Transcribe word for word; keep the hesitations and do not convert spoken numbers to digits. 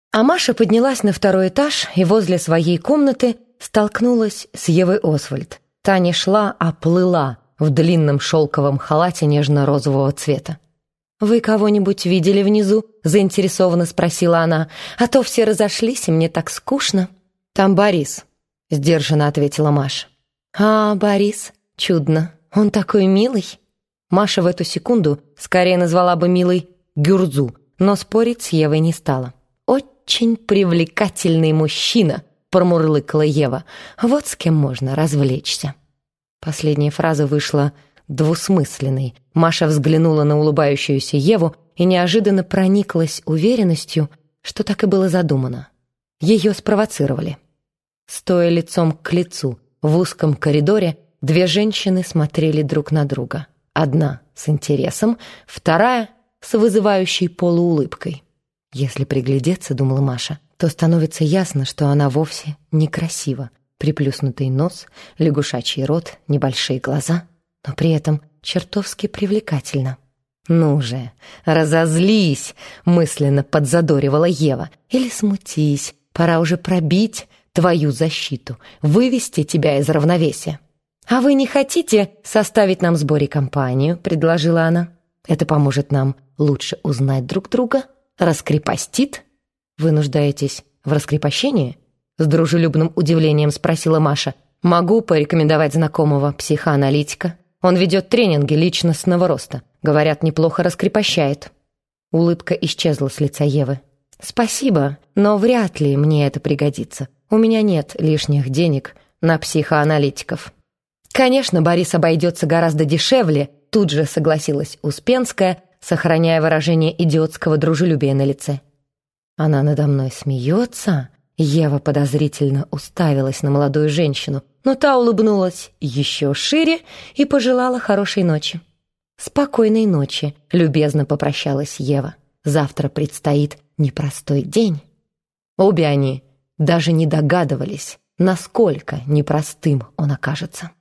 А Маша поднялась на второй этаж и возле своей комнаты столкнулась с Евой Освальд. Та не шла, а плыла в длинном шелковом халате нежно-розового цвета. «Вы кого-нибудь видели внизу?» — заинтересованно спросила она. «А то все разошлись, и мне так скучно». «Там Борис», — сдержанно ответила Маша. «А, Борис? Чудно. Он такой милый». Маша в эту секунду скорее назвала бы милой Гюрзу, но спорить с Евой не стала. «Очень привлекательный мужчина», — промурлыкала Ева. «Вот с кем можно развлечься». Последняя фраза вышла двусмысленной. Маша взглянула на улыбающуюся Еву и неожиданно прониклась уверенностью, что так и было задумано. Ее спровоцировали. Стоя лицом к лицу в узком коридоре, две женщины смотрели друг на друга. Одна с интересом, вторая с вызывающей полуулыбкой. Если приглядеться, думала Маша, то становится ясно, что она вовсе некрасива. Приплюснутый нос, лягушачий рот, небольшие глаза, но при этом чертовски привлекательно. «Ну же, разозлись!» — мысленно подзадоривала Ева. «Или смутись, пора уже пробить твою защиту, вывести тебя из равновесия». «А вы не хотите составить нам с Борей компанию?» — предложила она. «Это поможет нам лучше узнать друг друга, раскрепостит». «Вы нуждаетесь в раскрепощении?» — с дружелюбным удивлением спросила Маша. «Могу порекомендовать знакомого психоаналитика. Он ведет тренинги личностного роста. Говорят, неплохо раскрепощает». Улыбка исчезла с лица Евы. «Спасибо, но вряд ли мне это пригодится. У меня нет лишних денег на психоаналитиков». «Конечно, Борис обойдется гораздо дешевле», — тут же согласилась Успенская, сохраняя выражение идиотского дружелюбия на лице. «Она надо мной смеется?» Ева подозрительно уставилась на молодую женщину, но та улыбнулась еще шире и пожелала хорошей ночи. «Спокойной ночи», — любезно попрощалась Ева. «Завтра предстоит непростой день». Обе они даже не догадывались, насколько непростым он окажется.